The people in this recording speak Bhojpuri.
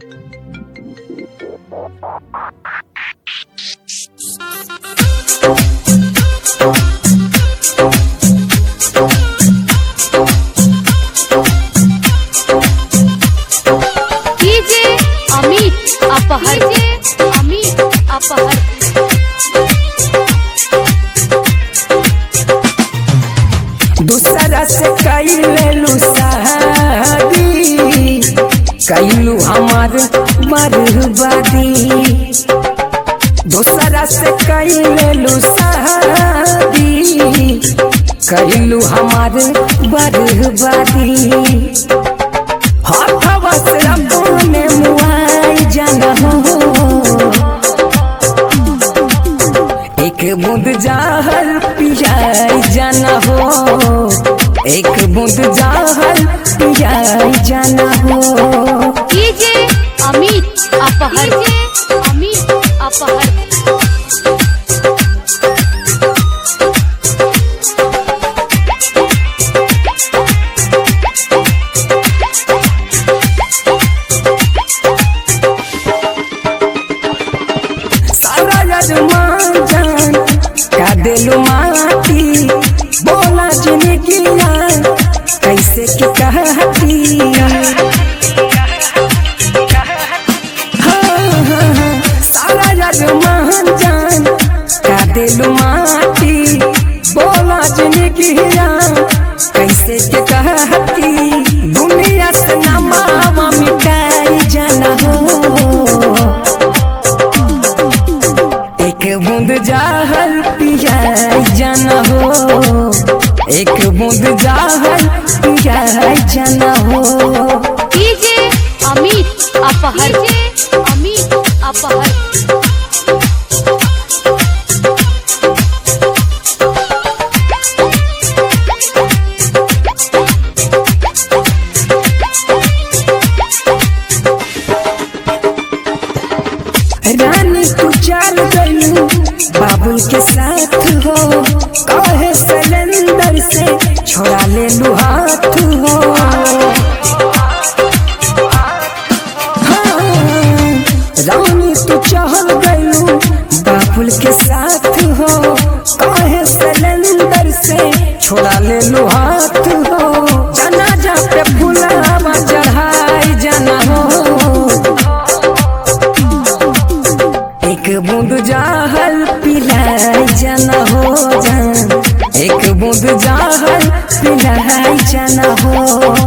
डीजे अमित अपहर, अमित अपहर। दूसरा से कैलू शादी, कैलू हमार बर्बादी। दूसरा से कैलू शादी, कैलू हमार बर्बादी। हाथवा से अपने मुआई जाना हो, एक बूंद जहर पियाई जाना हो, एक बूंद जहर पियाई जाना हो। डीजे अमित अपहर, अमित अपहर। सारा अरमान जान का दिलु माटी, बोला जिंदगी कैसे के कहती। सारा अरमान जान का दिलु माटी, बोला जिंदगी कैसे के कहती। दुनिया से नामा मिटाई जाना हो, एक बूंद जहर पियाई जाना हो, एक बूंद जहर पियाई जाना हो। डीजे अमित अपहर, अमित अपहर। रानी तू चल गयू बाबुल के साथ हो, कहे सिलेंडर से छोड़ा ले लू हाथ हो। हाँ, रानी तू चल गयू बाबुल के साथ हो, कहे सिलेंडर से छोड़ा ले लू हाथ हो। जनाजा पे फुलावा चढ़ाई जाना हो, एक बूंद जहर पिलाई जाना हो जान, एक बूंद जहर पिलाई जाना हो।